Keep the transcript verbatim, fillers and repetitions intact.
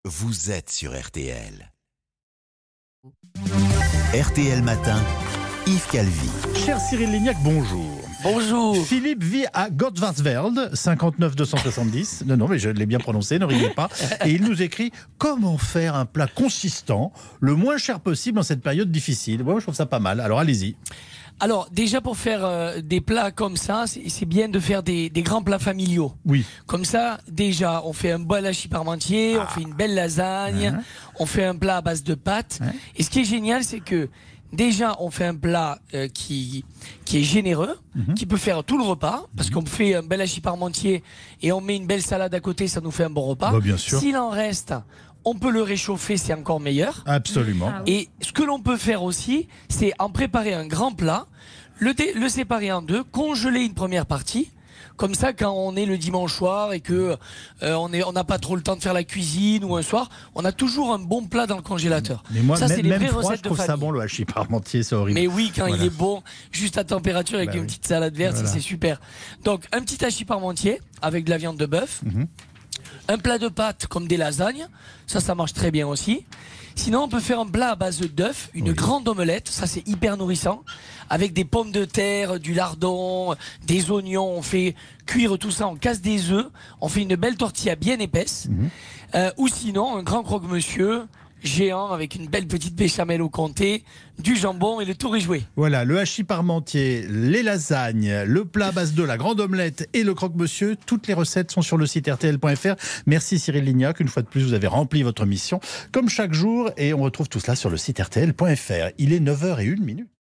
vous êtes sur R T L. R T L Matin, Yves Calvi. Cher Cyril Lignac, bonjour. Bonjour. Philippe vit à Gottwarsveld, cinquante-neuf deux cent soixante-dix. Non, non, mais je l'ai bien prononcé, ne riez pas. Et il nous écrit « Comment faire un plat consistant, le moins cher possible en cette période difficile ?» Moi, je trouve ça pas mal. Alors, allez-y. Alors, déjà, pour faire euh, des plats comme ça, c'est, c'est bien de faire des, des grands plats familiaux. Oui. Comme ça, déjà, on fait un bol hachis parmentier, Ah. on fait une belle lasagne, Hein. on fait un plat à base de pâtes. Hein. Et ce qui est génial, c'est que déjà, on fait un plat euh, qui, qui est généreux, Mhm. qui peut faire tout le repas, parce qu'on fait un bel hachis parmentier et on met une belle salade à côté, ça nous fait un bon repas. Bah, bien sûr. S'il en reste, on peut le réchauffer, c'est encore meilleur. Absolument. Et ce que l'on peut faire aussi, c'est en préparer un grand plat, le, dé- le séparer en deux, congeler une première partie. Comme ça, quand on est le dimanche soir et que euh, on est, on n'a pas trop le temps de faire la cuisine ou un soir, on a toujours un bon plat dans le congélateur. Mais moi, ça, c'est même, les même vraies froid, je recettes de trouve ça famille. bon, le hachis parmentier, c'est horrible. Mais oui, quand Voilà. il est bon, juste à température avec Bah une oui. petite salade verte, Voilà. ça c'est super. Donc un petit hachis parmentier avec de la viande de bœuf, Mhm. un plat de pâtes comme des lasagnes, ça ça marche très bien aussi. Sinon on peut faire un plat à base d'œufs, une Oui. grande omelette, ça c'est hyper nourrissant, avec des pommes de terre, du lardon, des oignons, on fait cuire tout ça, on casse des œufs, on fait une belle tortilla bien épaisse. Mhm. Euh, ou sinon un grand croque-monsieur géant avec une belle petite béchamel au comté, du jambon et le tour est joué. Voilà, le hachis parmentier, les lasagnes, le plat à base de la grande omelette et le croque-monsieur. Toutes les recettes sont sur le site R T L point F R. Merci Cyril Lignac. Une fois de plus, vous avez rempli votre mission comme chaque jour et on retrouve tout cela sur le site R T L point F R. Il est neuf heures zéro une minute.